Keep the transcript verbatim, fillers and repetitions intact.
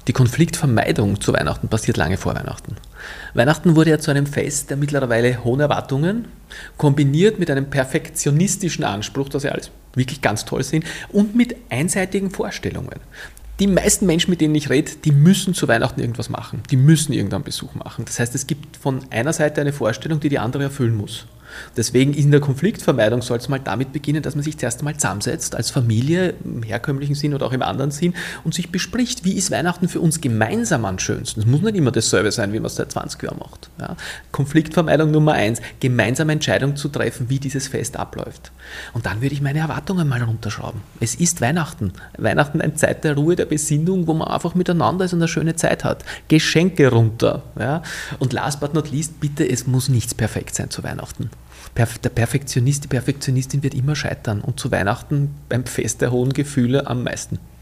Die Konfliktvermeidung zu Weihnachten passiert lange vor Weihnachten. Weihnachten wurde ja zu einem Fest der mittlerweile hohen Erwartungen, kombiniert mit einem perfektionistischen Anspruch, dass ja alles wirklich ganz toll sind, und mit einseitigen Vorstellungen. Die meisten Menschen, mit denen ich rede, die müssen zu Weihnachten irgendwas machen. Die müssen irgendeinen Besuch machen. Das heißt, es gibt von einer Seite eine Vorstellung, die die andere erfüllen muss. Deswegen in der Konfliktvermeidung soll es mal damit beginnen, dass man sich zuerst einmal zusammensetzt, als Familie, im herkömmlichen Sinn oder auch im anderen Sinn, und sich bespricht, wie ist Weihnachten für uns gemeinsam am schönsten. Es muss nicht immer dasselbe sein, wie man es seit zwanzig Jahren macht. Ja. Konfliktvermeidung Nummer eins, gemeinsame Entscheidung zu treffen, wie dieses Fest abläuft. Und dann würde ich meine Erwartungen mal runterschrauben. Es ist Weihnachten. Weihnachten eine Zeit der Ruhe, der Besinnung, wo man einfach miteinander ist und eine schöne Zeit hat. Geschenke runter. Ja. Und last but not least, bitte, es muss nichts perfekt sein zu Weihnachten. Der Perfektionist, die Perfektionistin wird immer scheitern und zu Weihnachten beim Fest der hohen Gefühle am meisten.